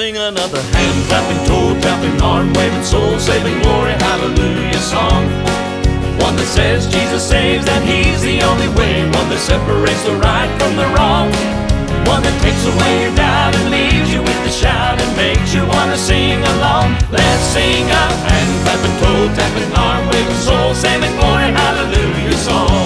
sing another hand-clapping, toe-tapping, arm-waving, soul-saving, glory, hallelujah song. One that says Jesus saves, that He's the only way. One that separates the right from the wrong. One that takes away your doubt and leaves you with the shout and makes you want to sing along. Let's sing a hand-clapping, toe-tapping, arm-waving, soul-saving, glory, hallelujah song.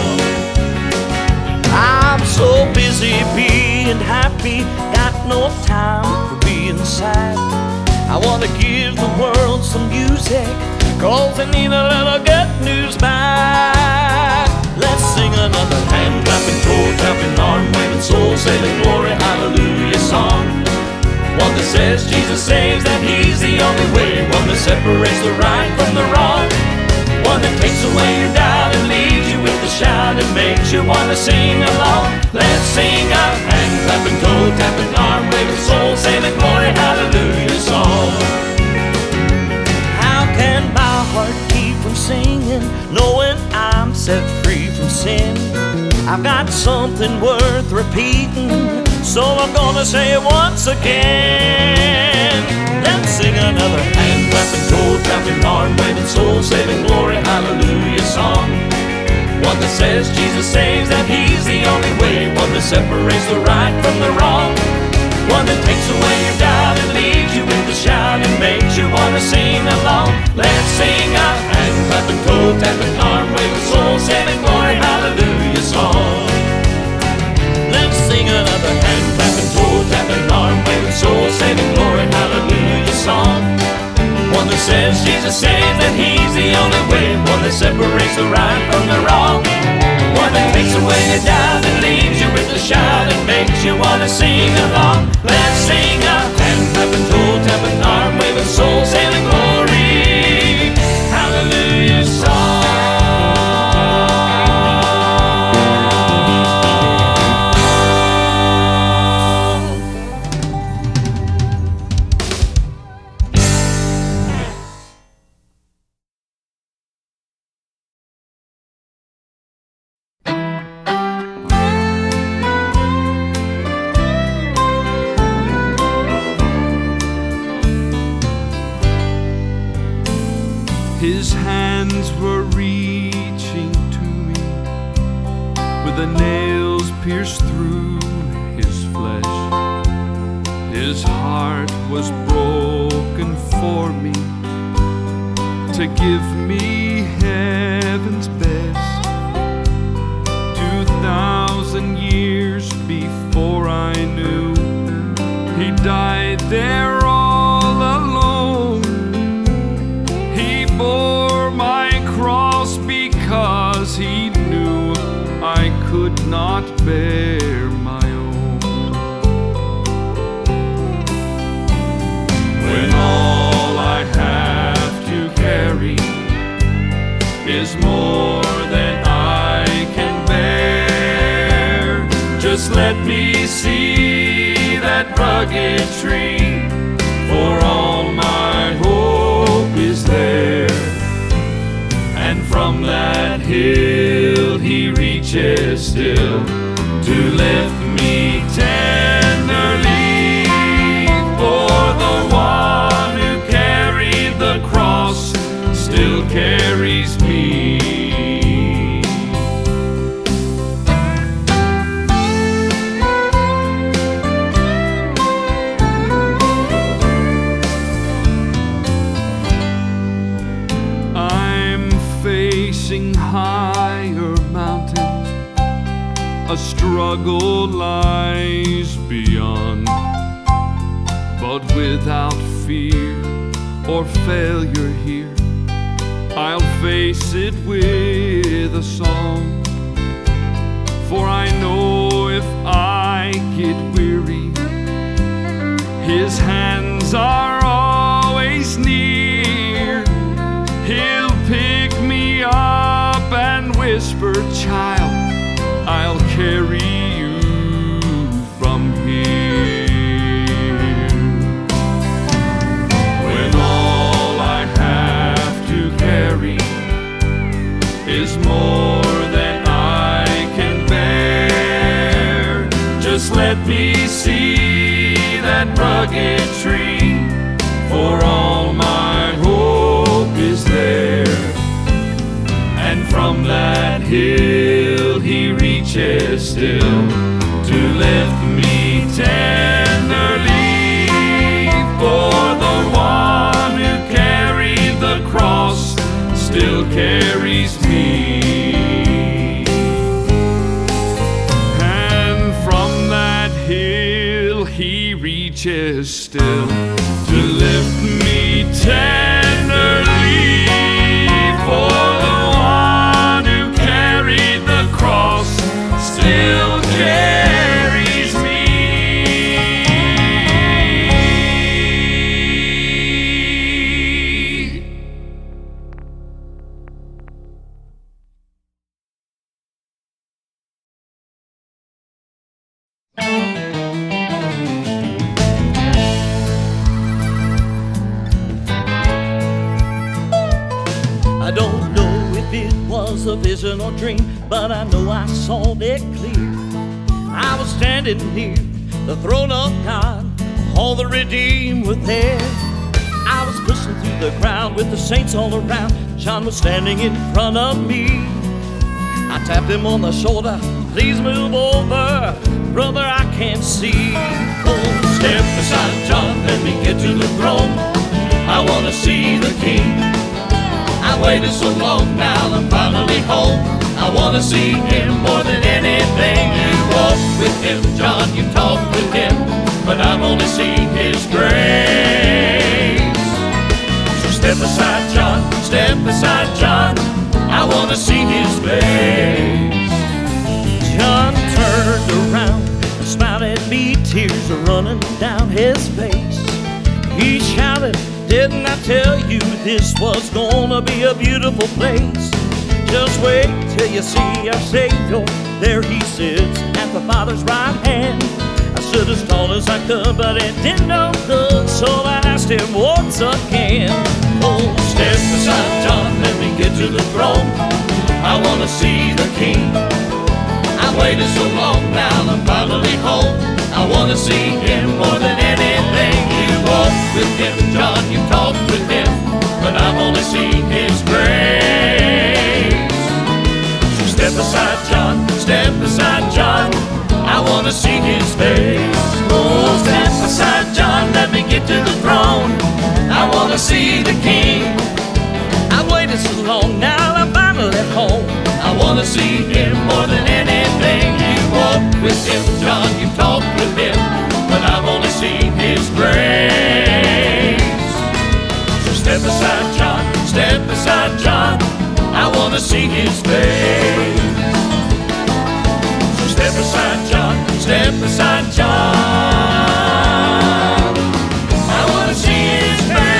I'm so busy being happy, got no time for being sad. I want to give the world some music, 'cause they need a little good news back. Let's sing another hand-clapping, toe-tapping, arm-waving, soul-saving, glory, hallelujah song. One that says Jesus saves, that He's the only way. One that separates the right from the wrong. One that takes away your doubt and leaves you with the shout and makes you want to sing along. Let's sing a hand-clapping, toe-tapping, arm-waving, soul-saving, glory, hallelujah song. How can my heart keep from singing, knowing I'm set free from sin? I've got something worth repeating, so I'm gonna say it once again. Let's sing another hand-clapping, toe-tapping, arm-waving, soul-saving, glory, hallelujah song. One that says Jesus saves, that He's the only way. One that separates the right from the wrong. One that takes away your doubt and leaves you with the shout and makes you want to sing along. Let's sing a hand-clapping, toe-tapping, arm-waving, soul-saving, glory, hallelujah song. Let's sing another hand-clapping, toe-tapping, arm-waving, soul-saving, glory, hallelujah song. One that says Jesus saves, that He's the only way. One that separates the right from the wrong. One that takes away your doubt and leaves you with a shout and makes you want to sing along. Let's sing a hand-clapping, toe-tapping, arm-waving, soul-saving, glory, hallelujah song. His hands were reaching to me, with the nails pierced through His flesh. His heart was broken for me, to give me heaven's best. 2,000 years before I knew, He died there all alone. He bore my cross because He knew I could not bear my own. When all I have to carry is more than I can bear, just let me see that rugged tree, for all my hope is there. And from that hill He reaches still to lift me tenderly, for the one who carried the cross still carries me. Higher mountains, a struggle lies beyond, but without fear or failure here, I'll face it with a song. For I know if I get weary, His hands are always near. He'll pick me up and whisper, "Child, I'll carry you from here." When all I have to carry is more than I can bear, just let me see that rugged tree, still to lift me tenderly. For the one who carried the cross still carries me. And from that hill he reaches still to lift me tenderly. For the one who carried the cross still carries me. I don't know if it was a vision or dream, but I know I saw it clear. I was standing near the throne of God, all the redeemed were there. I was pushing through the crowd with the saints all around. John was standing in front of me. I tapped him on the shoulder, please move over, brother, I can't see. Oh, step beside John, let me get to the throne. I want to see the King. I waited so long, now I'm finally home. I want to see him more than anything. You walk with him, John, you talk with him, but I've only seen his grace. So step aside, John, step aside, John, I want to see his face. John turned around and smiled at me, tears are running down his face. He shouted, didn't I tell you this was gonna be a beautiful place? Just wait till you see our Savior. There he sits at the Father's right hand. I stood as tall as I could, but it did no good, so I asked him once again. Oh, step aside, John, let me get to the throne. I want to see the King. I waited so long, now I'm finally home. I want to see him more than anything. You walk with him, John, you talk with him, but I've only seen his grace. So step aside, John, step aside, John, I want to see his face. Oh, step aside, John, let me get to the throne. I want to see the King. I've waited so long, now I'm finally at home. I want to see him more than anything. You walk with him, John, you talk with him, but I've only seen his grace. So step aside, John, step aside, John, I want to see his face. So step aside, John, step aside, John, I want to see his face.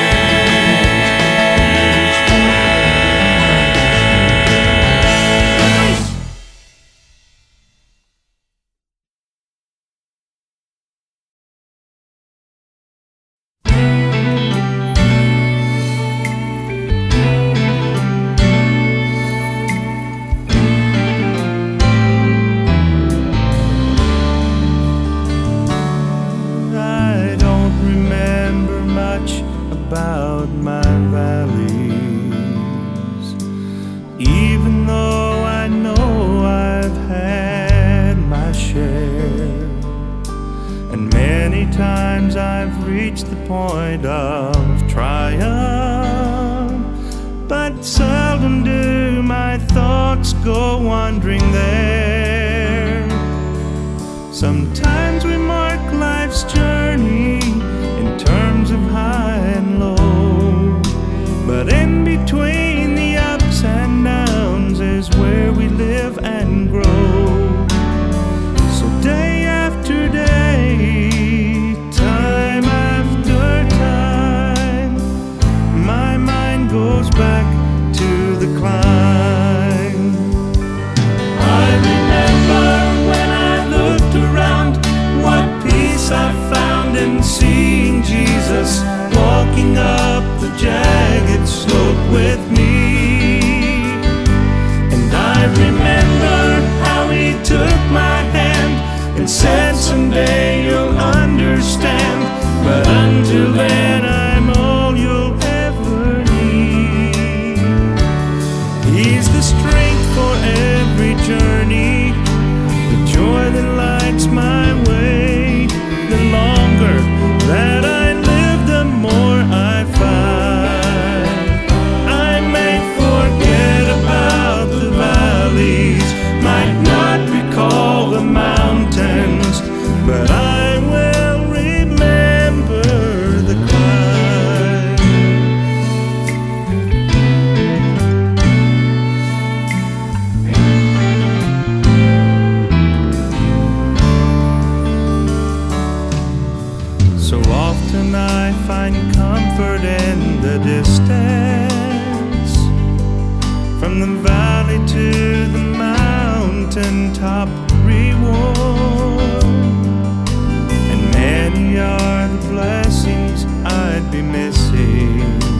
About my valleys, even though I know I've had my share, and many times I've reached the point of triumph, but seldom do my thoughts go wandering there. Sometimes we mark life's journey in terms of high and low, but in between the ups and downs is where we live and grow. So day after day, time after time, my mind goes back to the climb. I remember when I looked around, what peace I found in seeing Jesus walking up the jagged slope with me. And I remember how he took my hand and said, someday you'll understand, but until then I'm all you'll ever need. He's the strength for every journey, the top reward, and many are the blessings I'd be missing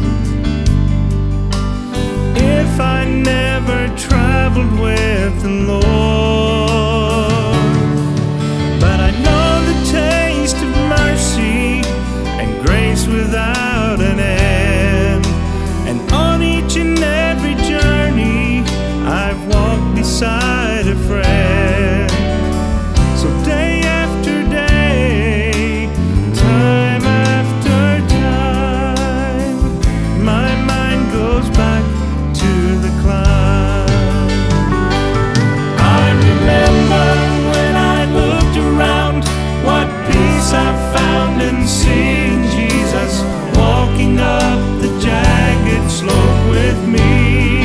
if I never traveled with the Lord. But I know the taste of mercy and grace without an end, and on each and every journey I've walked beside a friend. So day after day, time after time, my mind goes back to the climb. I remember when I looked around, what peace I found in seeing Jesus walking up the jagged slope with me.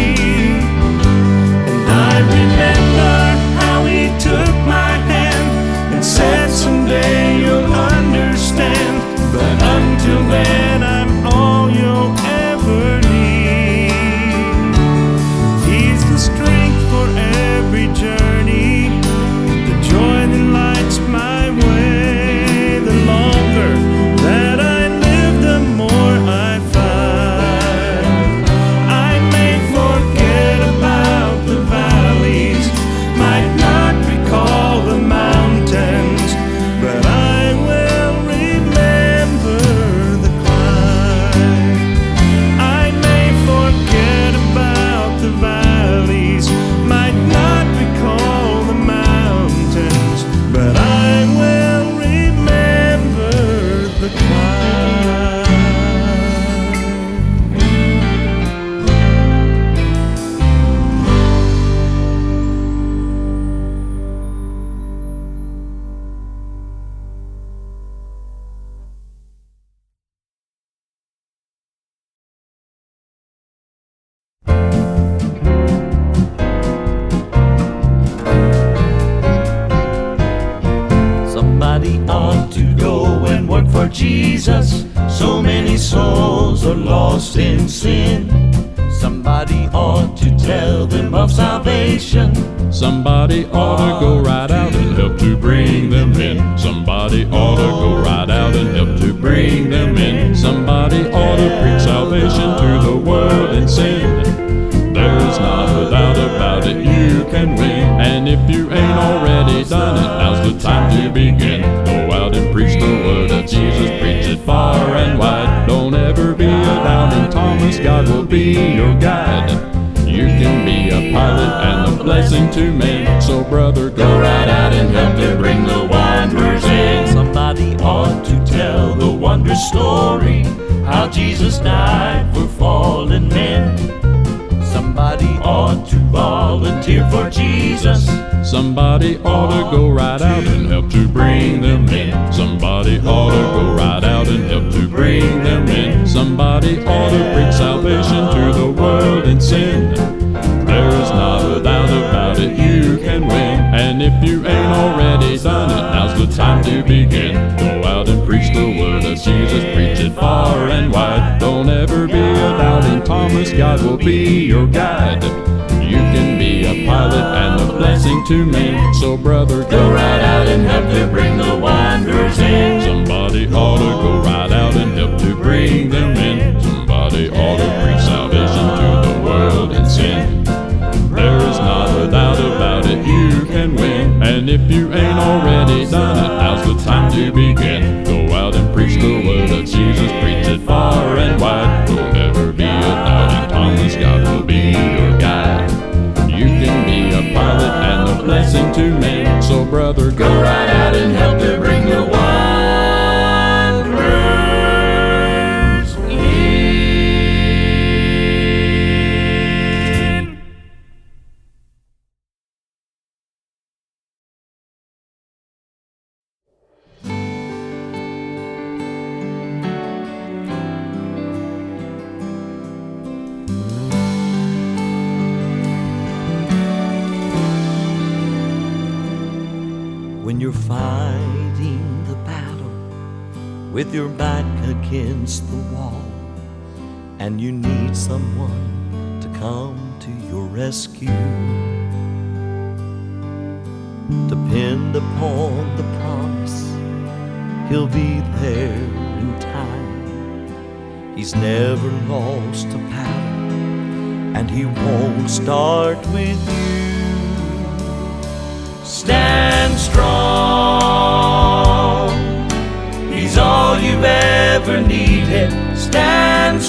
And I remember how he took my hand and said, someday you'll understand, but until then I'm all you'll ever need. He's the strength for every journey, the joy that lights my way. The longer that I live, the more I find I may forget about the valleys, might not recall the mountains, but I will remember the climb. I may forget about the valleys, might not recall the mountains, but I will remember the climb. Somebody ought to go and work for Jesus. So many souls are lost in sin. Somebody ought to tell them of salvation. Somebody ought to go right out and help to bring them in. Somebody ought to go right out and help to bring them in. Somebody ought to preach salvation to the world and sin. There's not a doubt about it, you can win. And if you ain't already done it, now's the time to begin. Go out and preach the word of Jesus, preach it far and wide. Don't ever be a doubting Thomas, God will be your guide. You can be a pilot and a blessing to men. So brother, go right out and help to bring the wanderers in. Somebody ought to tell the wondrous story, how Jesus died for fallen men. Somebody ought to volunteer for Jesus. Somebody ought to go right out and help to bring them in. Somebody ought to go right out and help to bring them in. Somebody ought to preach salvation to the world and sin. There's not a doubt about it, you can win. And if you ain't already done it, now's the time to begin. Go out and preach the word of Jesus, preach it far and wide. Don't ever be a doubting Thomas, God will be your guide. You can be a pilot and a blessing to men. So brother, go right out and help to bring the wanderers in. Somebody ought to go right out and help to bring them in. Somebody ought to preach salvation to the world and sin. There is not a doubt about it, you can win. And if you ain't already done it, now's the time to begin. Go out and preach the word of Jesus, preach it far and wide. Don't ever be a doubting Thomas, God will be your guide. You can be a pilot and a blessing to men. So brother, go right out and help to bring the wanderers in. When you're fighting the battle with your back against the wall, and you need someone to come to your rescue, Depend upon the promise, He'll be there in time. He's never lost a battle, and He won't start with you. Stand strong, He's all you've ever needed. Stand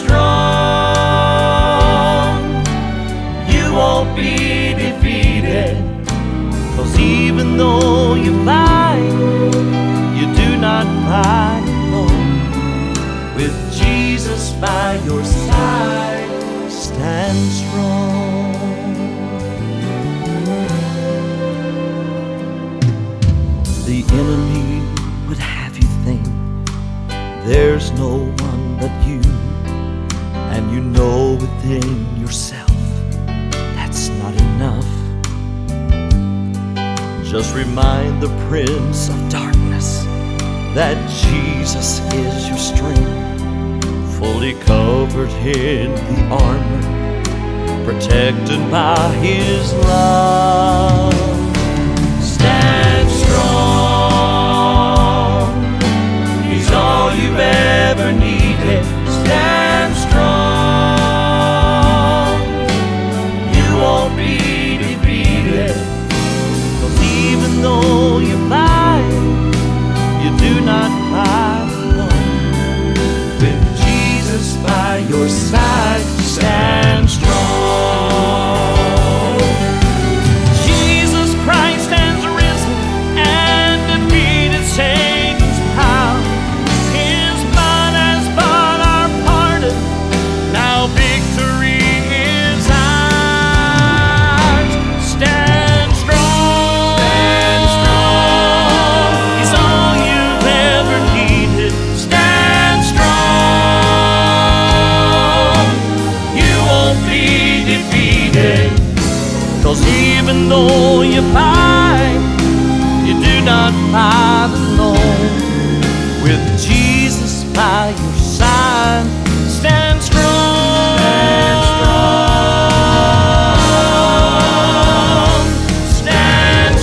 strong, you won't be defeated. 'Cause even though you fight, you do not fight alone. With Jesus by your side, stand strong. The enemy would have you think there's no one but you, and you know within yourself that's not enough. Just remind the Prince of Darkness that Jesus is your strength, fully covered in the armor, protected by His love. Stand strong, He's all you've ever needed. Stand strong, you won't be defeated. 'Cause even though you fight, you do not fight alone. With Jesus by your side, stand strong. Jesus Christ stands risen and defeated Satan's power. His blood has bought our pardon, now victory is ours. Stand strong, stand strong, He's all you've ever needed. Stand strong, you won't be defeated. 'Cause even though you fight, you do not fight alone. With Jesus by your side, stand strong, stand strong, stand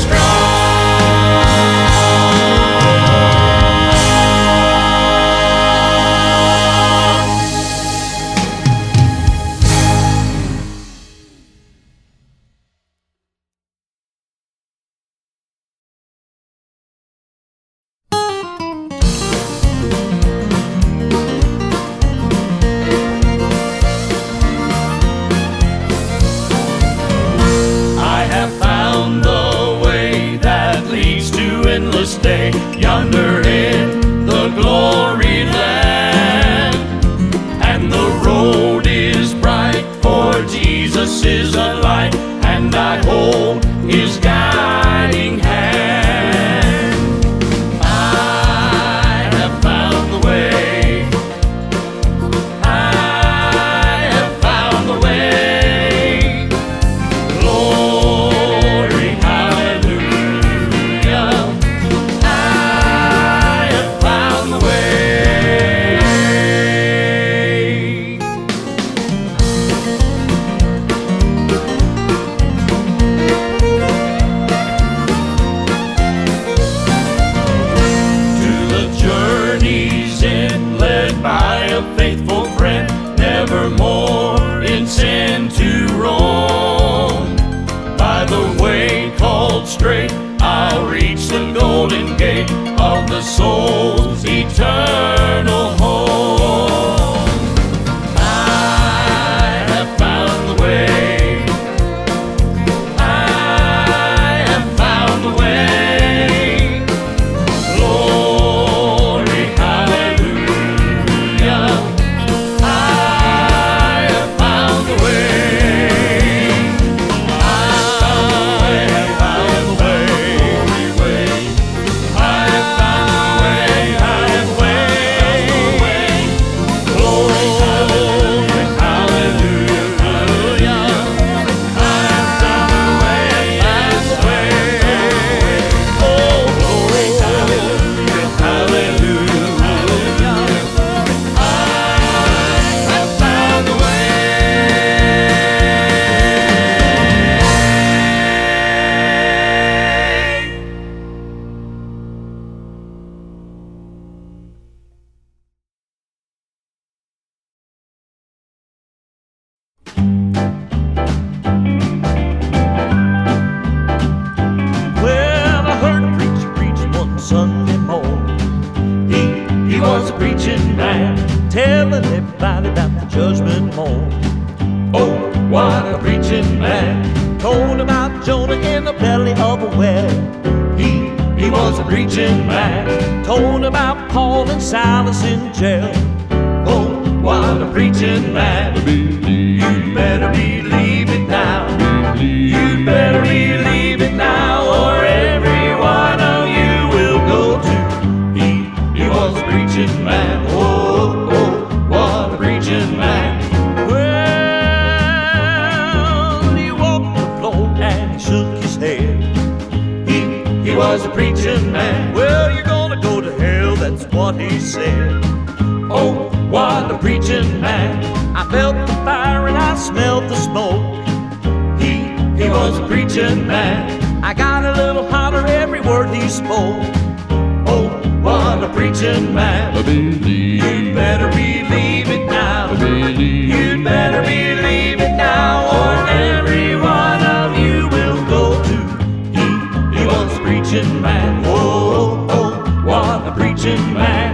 endless day yonder in the glory land, and the road is bright, for Jesus is a light, and I hold His guiding hand. I have found the way, I have found the way. Glory, hallelujah, faithful friend, nevermore in sin to roam. By the way called straight, I'll reach the golden gate of the soul's eternal home. I have found the way, I have found the way. Glory, hallelujah, I have found the way. telling everybody about the judgment morn. Oh, what a preaching man. Told about Jonah in the belly of a whale. He was a preaching man. Told about Paul and Silas in jail. Oh, what a preaching man. You better believe it now. You better believe it now, or every one of you will go to. He was a preaching man. Oh, oh, what a preaching man. Well, he walked the floor and he shook his head. He was a preaching man. Well, you're gonna go to hell, that's what he said. Oh, what a preaching man. I felt the fire and I smelled the smoke. He was a preaching man. I got a little hotter every word he spoke. Oh, what a preaching man. You'd better believe it now. You'd better believe it now, or every one of you will go to. He was a preaching man. Oh, oh, what a preaching man.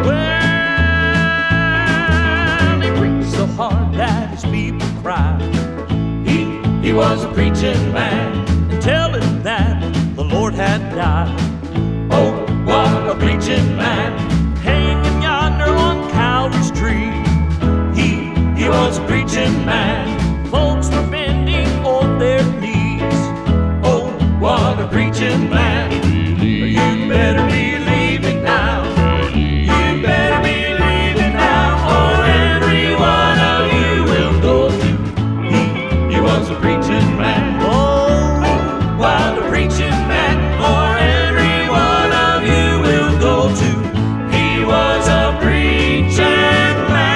Well, he preached so hard that his people cried. He was a preaching man, and telling that the Lord had died. Oh, what a preaching man, hanging yonder on Calvary's tree. He was a preaching man. Folks were bending on their knees. Oh, what a preaching man. You better believe it now. You better believe it now, or every one of you will go to. He was a preaching man. Oh, what a preaching man, or every one of you will go to. He was a preaching man.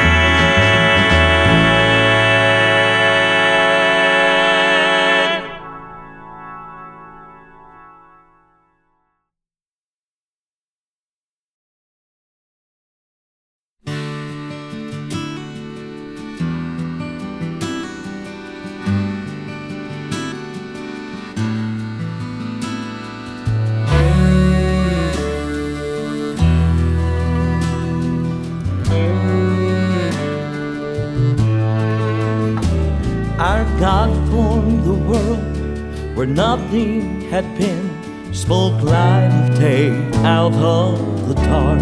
Our God formed the world where nothing had been, spoke light of day out of the dark,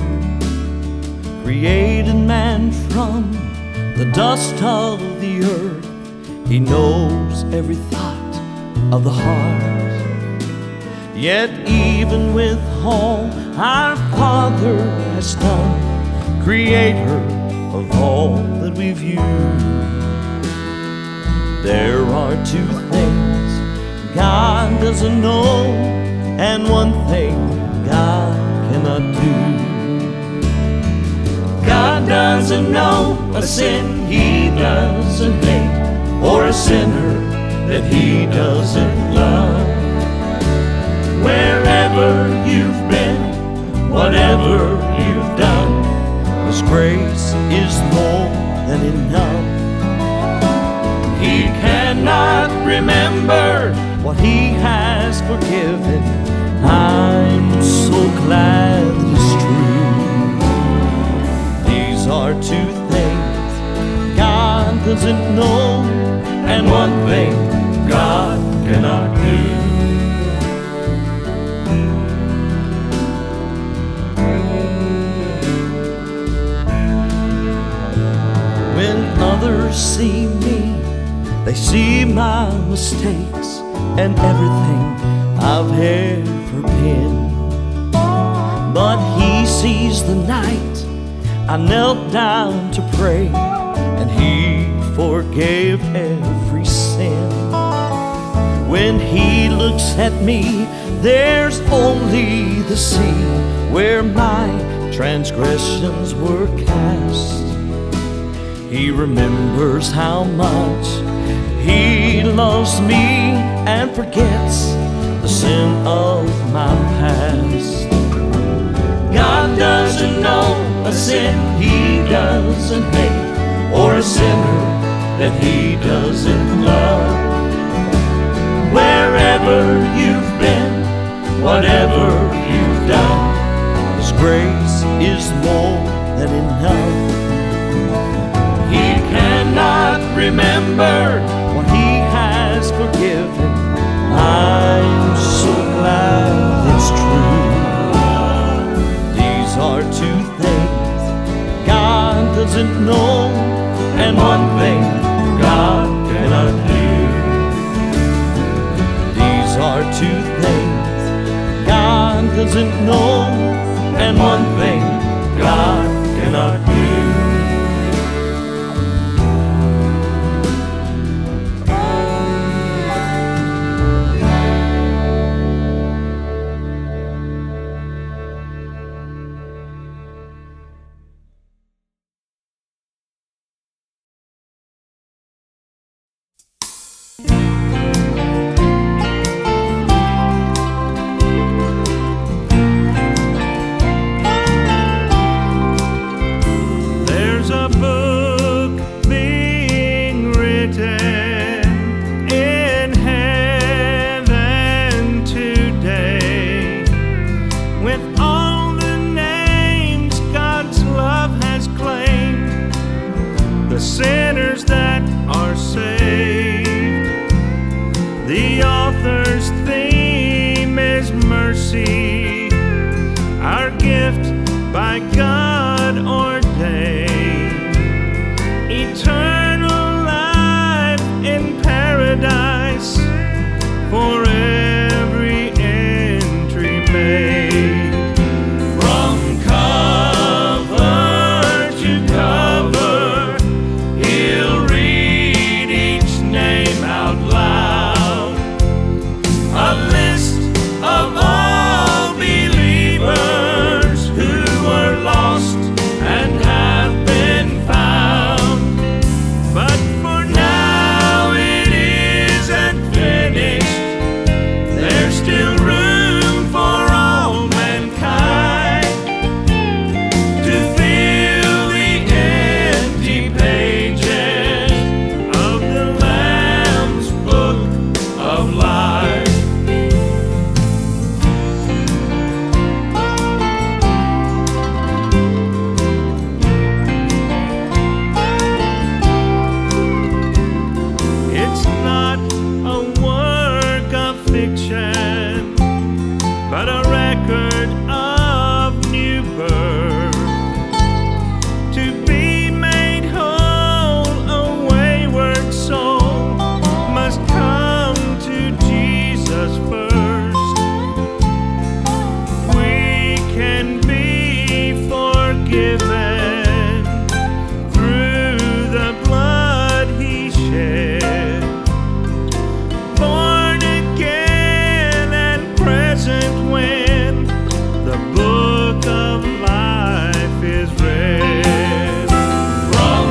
created man from the dust of the earth. He knows every thought of the heart. Yet even with all our Father has done, creator of all that we view, there are two things God doesn't know, and one thing God cannot do. God doesn't know a sin He doesn't hate, or a sinner that He doesn't love. Wherever you've been, whatever you've done, His grace is more than enough. He cannot remember what He has forgiven. I'm so glad that it's true. These are two things God doesn't know, and one thing God cannot do. When others see me, they see my mistakes and everything I've ever been. But He sees the night I knelt down to pray, and He forgave every sin. When He looks at me, there's only the sea where my transgressions were cast. He remembers how much He loves me and forgets the sin of my past. God doesn't know a sin He doesn't hate, or a sinner that He doesn't love. Wherever you've been, whatever you've done, His grace is more than enough. He cannot remember what he has forgiven. I'm so glad it's true. These are two things God doesn't know, and one thing God cannot do. These are two things God doesn't know, and one thing God cannot do. There's a book being written in heaven today, with all the names God's love has claimed, the sinners that are saved. The author's theme is mercy, our gift by God ordained. Eternal life in paradise for every entry made. From cover to cover, he'll read each name out loud. A list of all believers who were lost and have been found. But for now it isn't finished. There's still room for all mankind to fill the empty pages of the Lamb's Book of Life. It's not a work of fiction, but a record of new birth. To be made whole, a wayward soul must come to Jesus first. We can be forgiven through the blood he shed. Born again and present when the book of life is read. From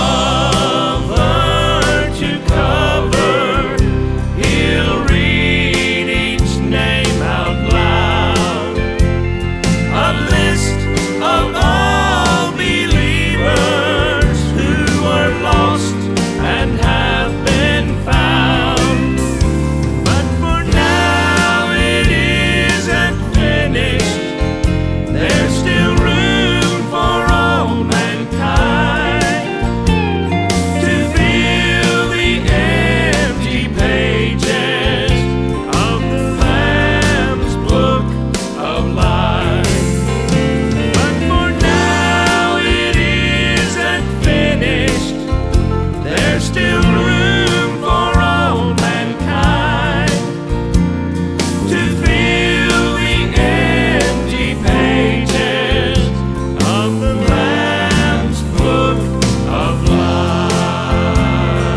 cover to cover, he'll read each name out loud. A list of all believers who were lost and have been found. But for now it isn't finished. There's still room for all mankind to fill the empty pages of the Lamb's Book of Life. But for now it isn't finished. There's still room for all mankind to fill the empty pages of the Lamb's Book of Life.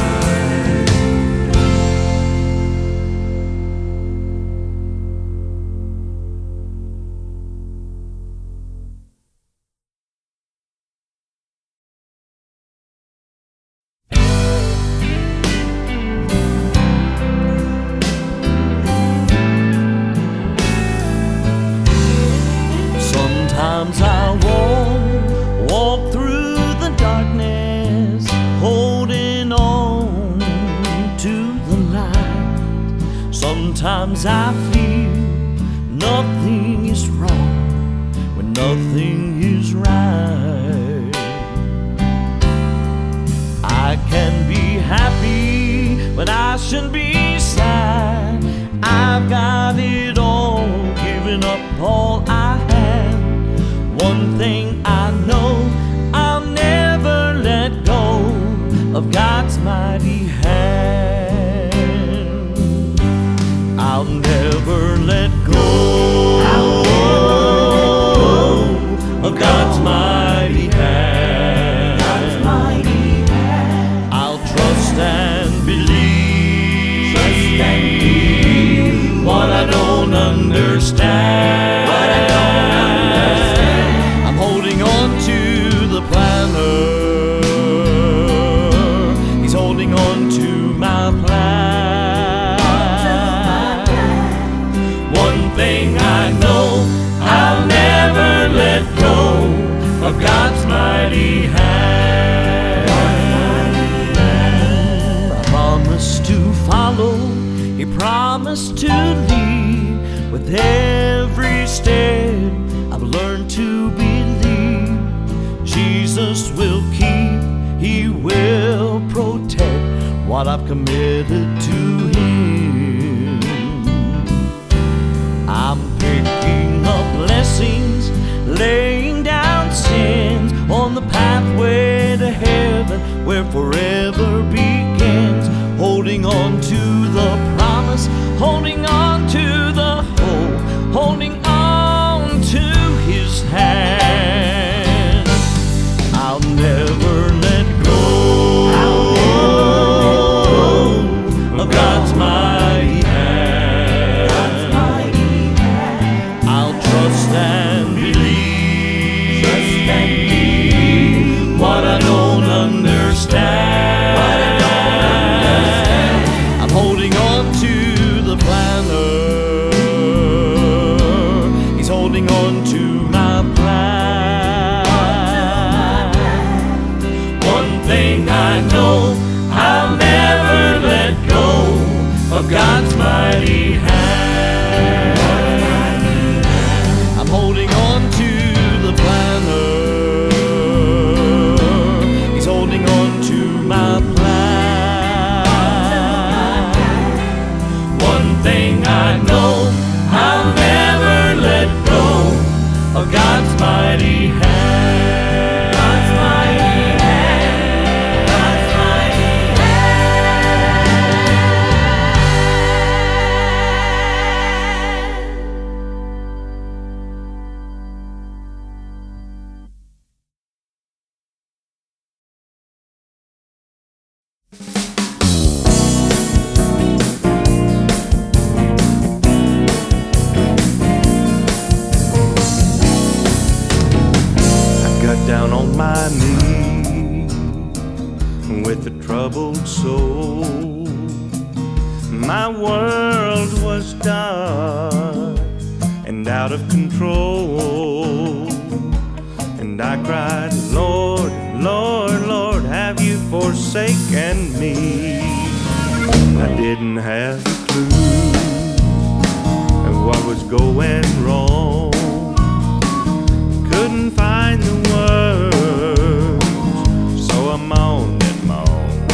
Sometimes I walk through the darkness, holding on to the light. Sometimes I feel nothing is wrong when nothing is right. should be sad. I've got it all, given up all I had. One thing I know, I'll never let go of God's mighty hand. I'll never let go of God's mighty hand. I'll trust and believe what I don't understand. I'm holding on to the planner. He's holding on to my plan. One thing I know, I'll never let go of God's mighty hand. I promised to follow, He promised to lead. With every step I've learned to believe, Jesus will keep, He will protect what I've committed to Him. I'm picking up blessings, laying down sins on the pathway to heaven where forever begins. Holding on to the promise, holding on to the hope, holding on to His hand. I'll never let go of God's mighty hand. I'll trust and believe what I don't understand. I'm holding on to the planner. He's holding on to my plan. One thing I know, I'll never let go of God's mighty hand. I'm holding on to the planner. He's holding on to my plan. One thing I know, I'll never let go of God's mighty hand. God's mighty hand. God's mighty Down on my knees with a troubled soul. My world was dark and out of control, and I cried, Lord, Lord, Lord, have you forsaken me? I didn't have a clue of what was going wrong. Couldn't find the words, so I moaned and moaned,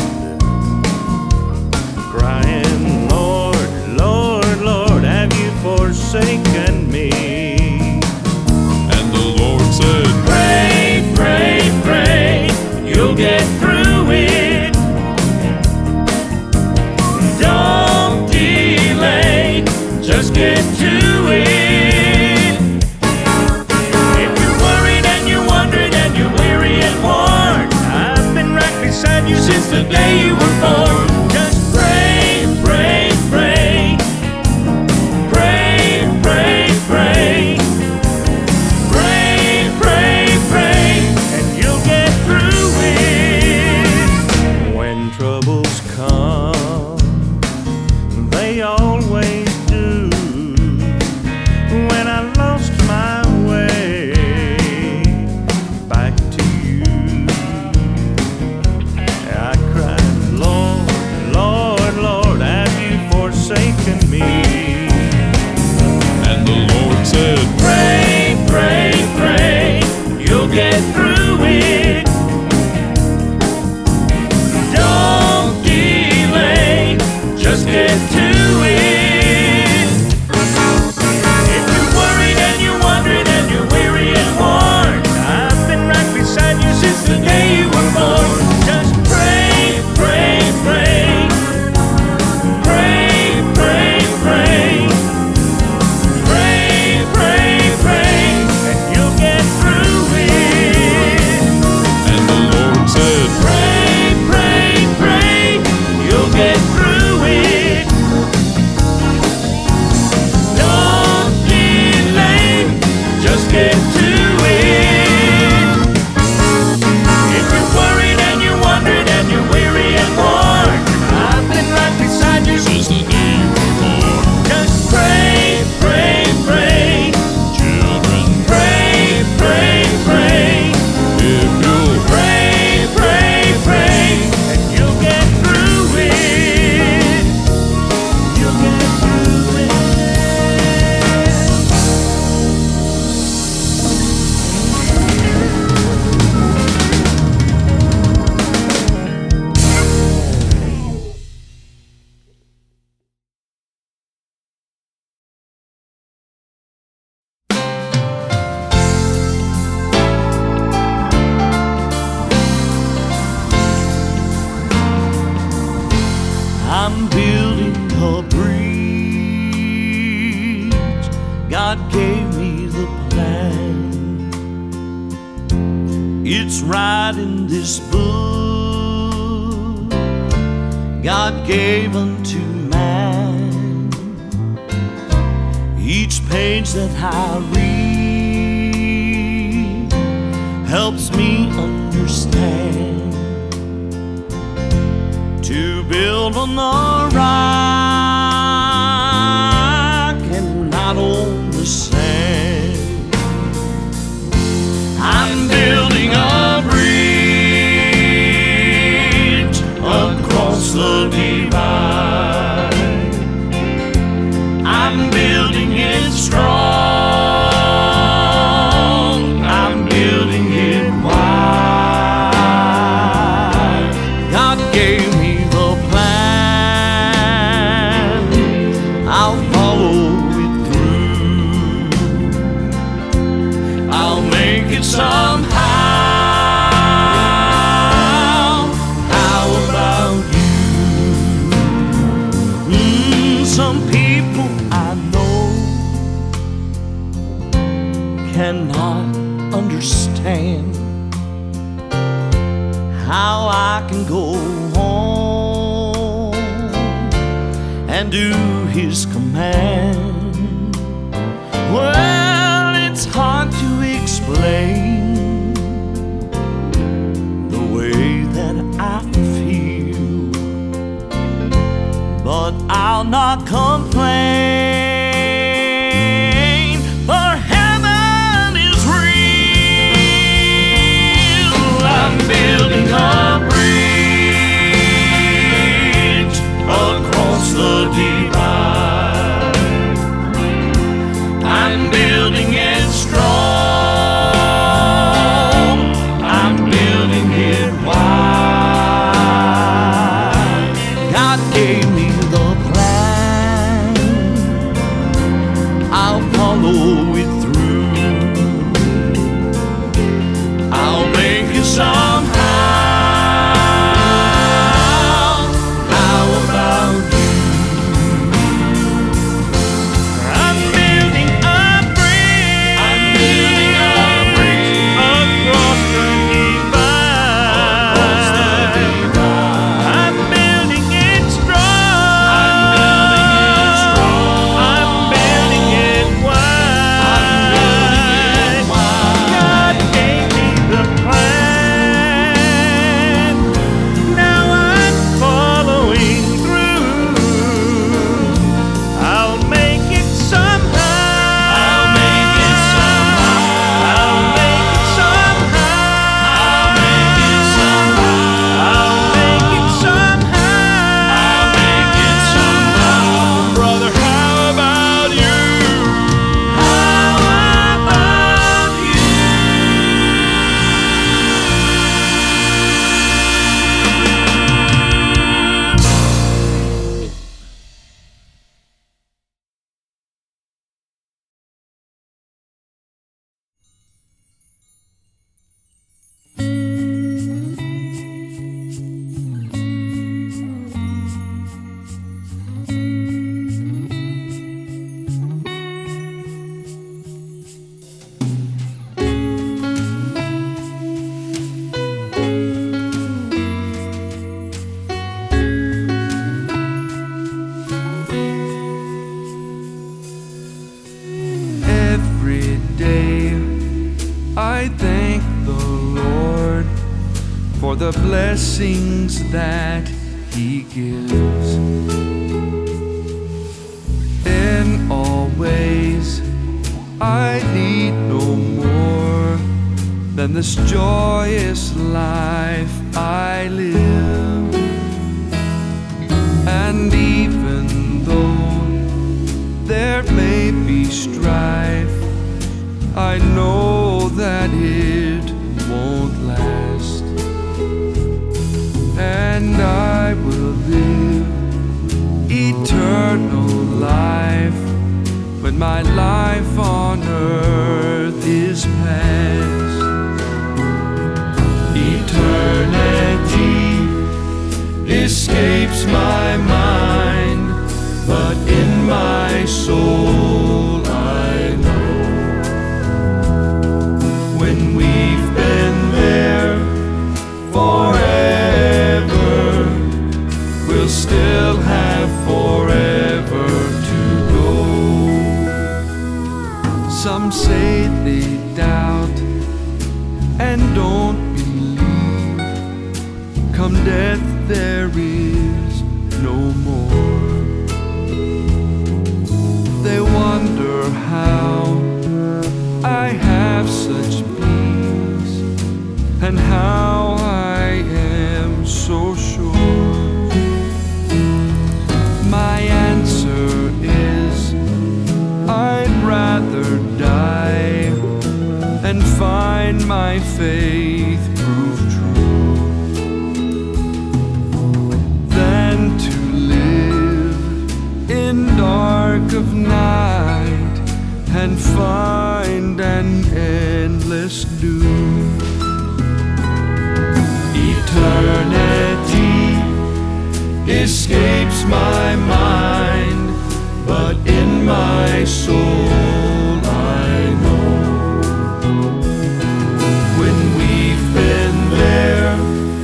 crying, Lord, Lord, Lord, have you forsaken me? And the Lord said, Pray, pray, pray, you'll get through it. Don't delay, just get to it. Beside you since the day you were born. Just pray, pray, pray. Pray, pray, pray. Pray, pray, pray, and you'll get through it. When troubles come, they always do. When I lost my way back to you, I cried, writing this book God gave unto man. Each page that I read helps me understand. To build on the rock and not on the sand. I'm building a bridge across the divide. I'm building it strong. I'm building it wide. God gave me the plan. I'll follow it through. I'll make it somehow. How about you? Some people I know cannot understand how I can go on and do His command. Well, it's hard to explain the way that I feel, but I'll not complain, for heaven is real. I'm building a bridge across the divide. I'm building it strong. I'm building it wide. God gave me the plan. I'll follow it through. I'll make it somehow. How about you? I'm building a bridge. I'm building a bridge across the divide. Across the divide. I'm building it strong. I'm building it strong. I'm building it wide. I'm building it wide. God gave me the plan. Now I'm following through. I'll make it somehow. I'll make it somehow. I'll make it somehow. I'll make it somehow. I'll make it somehow. I'll make it somehow. Brother, how about you? How about you? Every day I thank the Lord for the blessings that He gives. In all ways I need no more than this joyous life I live. And even though there may be strife, I know that it won't last. And I will live eternal life when my life on earth is past. Eternity escapes my mind, but in my soul I know when we've been there Come death, there is no more. They wonder how I have such peace, and how I am so sure. My answer is, I'd rather die and find my faith prove true than to live in dark of night and find an endless doom. Eternity escapes my mind, but in my soul I know when we've been there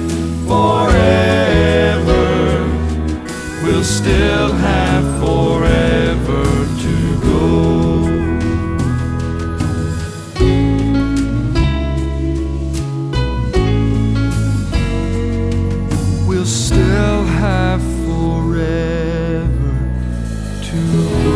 forever, we'll still have forever to go. We'll still have forever to go.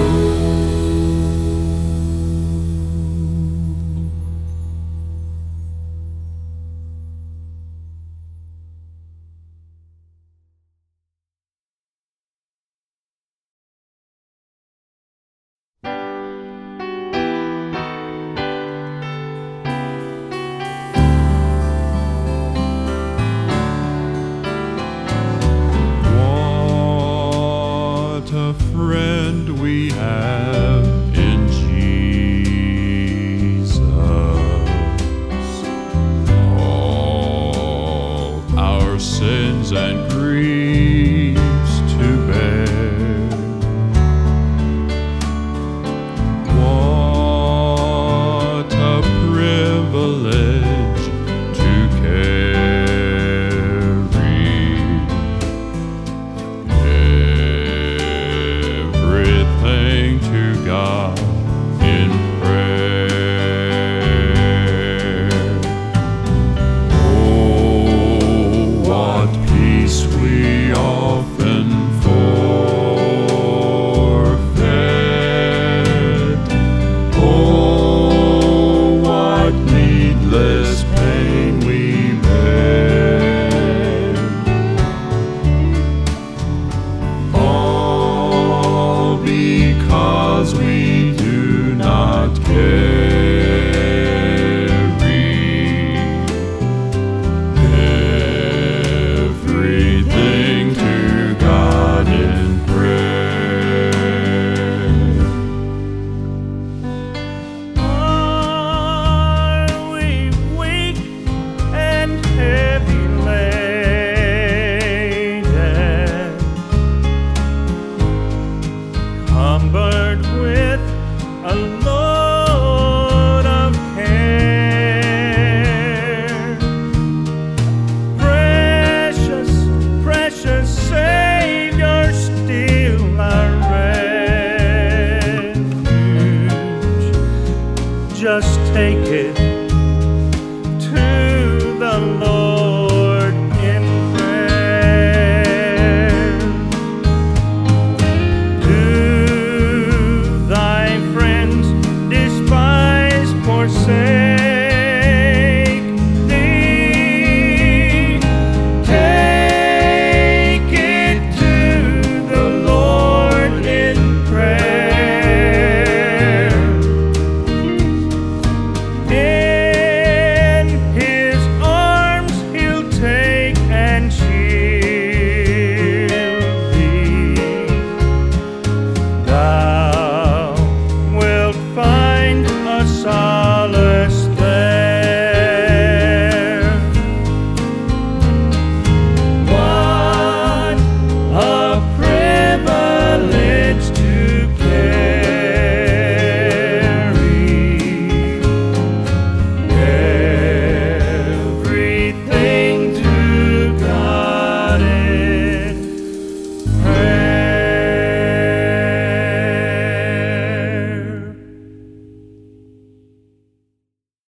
What a friend we have in Jesus. All our sins and griefs